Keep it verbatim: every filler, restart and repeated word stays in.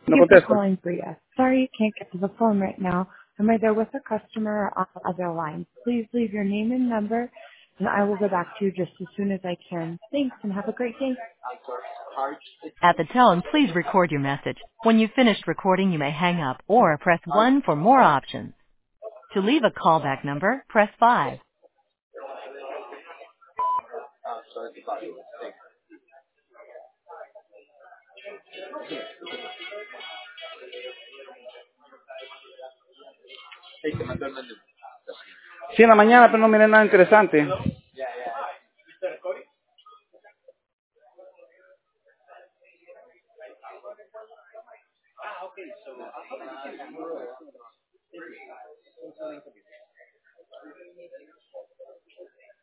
No Thank you for contesta. calling Bria. Sorry you can't get to the phone right now. I'm either with a customer or on the other line. Please leave your name and number, and I will get back to you just as soon as I can. Thanks, and have a great day. At the tone, please record your message. When you've finished recording, you may hang up or press one for more options. To leave a callback number, press five. Sí, en la mañana, pero no miré nada interesante.